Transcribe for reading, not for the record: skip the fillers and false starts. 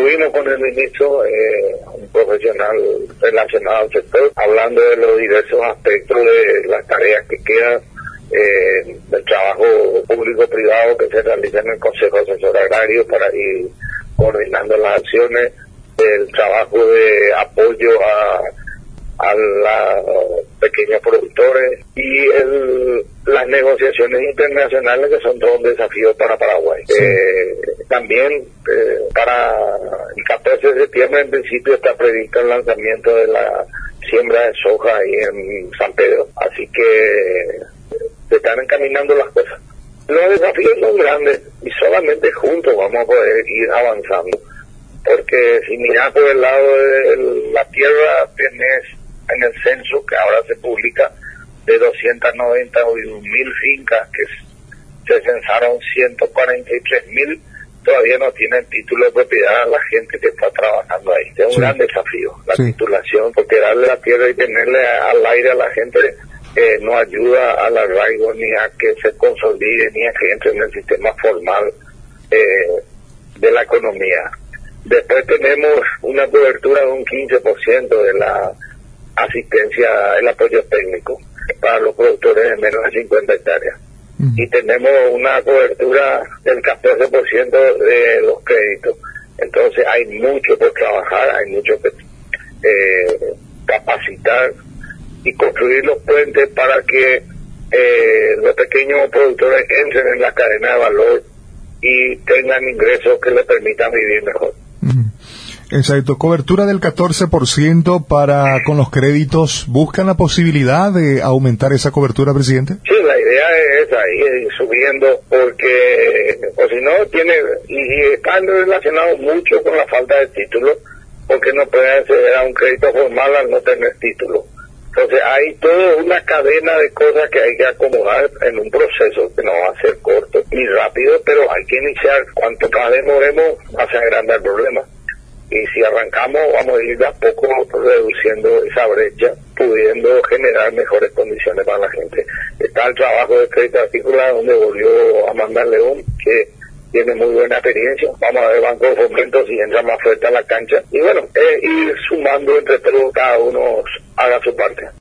Estuvimos con el ministro, un profesional relacionado al sector, hablando de los diversos aspectos de las tareas que quedan, del trabajo público-privado que se realiza en el Consejo Asesor Agrario para ir coordinando las acciones, el trabajo de apoyo a los pequeños productores y las negociaciones internacionales, que son todo un desafío para Paraguay. Sí. También para el 14 de septiembre en principio está previsto el lanzamiento de la siembra de soja ahí en San Pedro, así que se están encaminando las cosas. Los desafíos son grandes y solamente juntos vamos a poder ir avanzando, porque si miras por el lado de la tierra, tenés en el censo que ahora se publica de 291.000 fincas que se censaron 143.000, todavía no tienen título de propiedad a la gente que está trabajando ahí. Es un gran desafío la titulación, porque darle la tierra y tenerle al aire a la gente no ayuda al arraigo, ni a que se consolide, ni a que entre en el sistema formal de la economía. Después tenemos una cobertura de un 15% de la asistencia, el apoyo técnico para los productores de menos de 50 hectáreas. Y tenemos una cobertura del 14% de los créditos. Entonces hay mucho por trabajar, hay mucho que capacitar y construir los puentes para que los pequeños productores entren en la cadena de valor y tengan ingresos que les permitan vivir mejor. Exacto, cobertura del 14% con los créditos. ¿Buscan la posibilidad de aumentar esa cobertura, presidente? Sí, la idea es esa, ir subiendo, porque o si no y están relacionados mucho con la falta de título, porque no pueden acceder a un crédito formal al no tener título. Entonces hay toda una cadena de cosas que hay que acomodar en un proceso que no va a ser corto ni rápido, pero hay que iniciar. Cuanto más demoremos, más se agranda el problema. Y si arrancamos, vamos a ir de a poco reduciendo esa brecha, pudiendo generar mejores condiciones para la gente. Está el trabajo de crédito agrícola, donde volvió Amanda León, que tiene muy buena experiencia. Vamos a ver Banco de Fomento si entra más fuerte a la cancha. Y bueno, ir sumando entre todos, cada uno haga su parte.